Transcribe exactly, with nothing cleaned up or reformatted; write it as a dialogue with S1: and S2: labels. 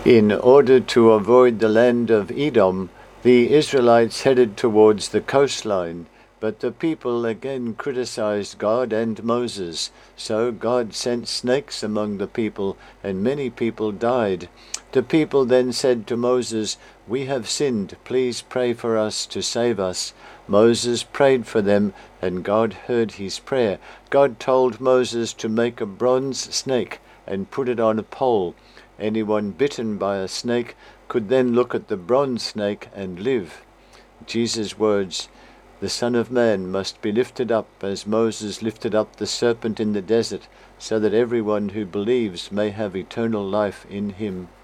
S1: In order to avoid the land of Edom, the Israelites headed towards the coastline, but the people again criticized God and Moses. So God sent snakes among the people, and many people died. The people then said to Moses, "We have sinned. Please pray for us to save us." Moses prayed for them, and God heard his prayer. God told Moses to make a bronze snake and put it on a pole. Anyone bitten by a snake could then look at the bronze snake and live. Jesus' words, "The Son of Man must be lifted up as Moses lifted up the serpent in the desert, so that everyone who believes may have eternal life in him."